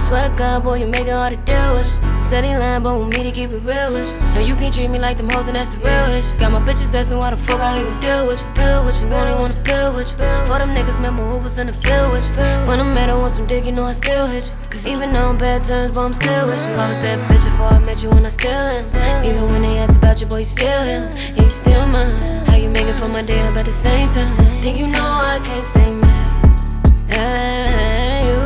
Swear to God, boy, you make it hard to deal with. Steady line, but with me to keep it real with. No, you can't treat me like them hoes, and that's the real issue. Got my bitches asking why the fuck I even deal with you. Deal with you, only wanna deal with you. For them niggas, remember who was in the field with you. When I'm mad, I want some dick, you know I still hit you. Cause even though I'm bad terms, but I'm still with you. I was that bitch before I met you, and I still am. Even when they ask about you, boy, you still him. And you still mine. How you make it for my day up at the same time? Think you know I can't stay mad at you,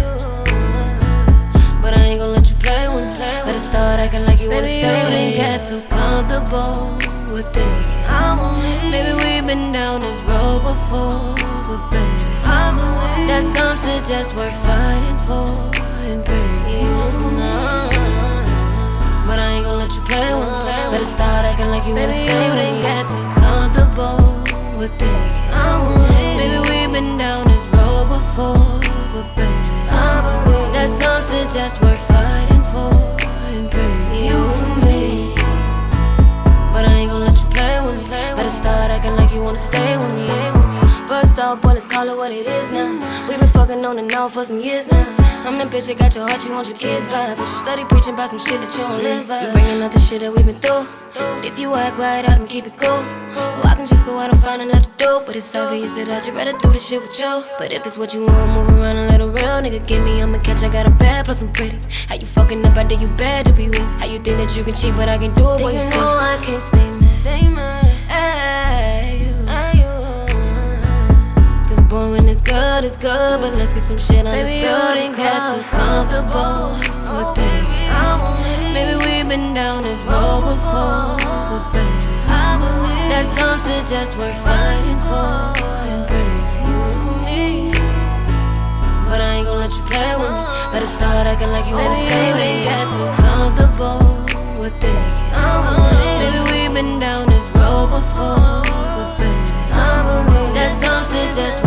but I ain't gon' let you play with me. Better start acting like you wanna stay with me. Baby, you done got too comfortable with thinking I won't leave. Baby, we've been down this road before, but baby, I believe that some shit just worth fighting for. And baby, you know, but I ain't gon' let you play with me. Better start acting like you wanna stay with me. Baby, you done got too comfortable with thinking I won't leave. Baby, we've been down this road before, but baby, I believe that some shit just worth fighting for. And baby, you for me, but I ain't gon' let you play with me. Better start acting like you wanna stay with me. First off, boy, let's call it what it is now. We been fucking on and off for some years now. I'm that bitch that got your heart, you want your kids back, but you steady preaching about some shit that you don't live by. You bringing up the shit that we been through, but if you act right, I can keep it cool. Or I can just go out and find another dude, but it's obvious that I'd rather do this shit with you. But if it's what you want, move around and let a real nigga get me, I'ma catch. I got a bad plus I'm pretty. How you fucking up, I think you bad to be with. How you think that you can cheat, but I can do it when you know I can't stay mad. Ay, you. Cause boy, when it's good, but let's get some shit understood. Baby, you done got too comfortable with thinking I won't leave. Baby, we've been down this road before, but baby, I believe that some shit just worth fighting for. And baby, you for me, but I ain't gon' let you play with me. Better start acting like you wanna stay with me. Got too comfortable with thinking I won't leave. Baby, we've been down this road before, but baby, I believe that some shit just